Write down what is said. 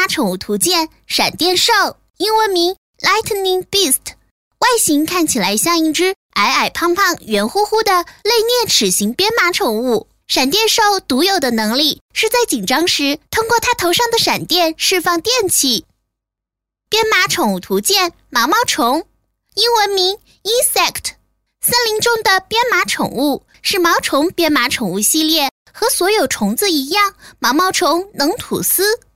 马宠物图鉴闪电兽，英文名 Lightning Beast， 外形看起来像一只矮矮胖胖圆乎乎的类啮齿形编码宠物。闪电兽独有的能力是在紧张时通过它头上的闪电释放电气。编码宠物图鉴毛毛虫，英文名 Insect， 森林中的编码宠物是毛虫编码宠物系列，和所有虫子一样，毛毛虫能吐丝。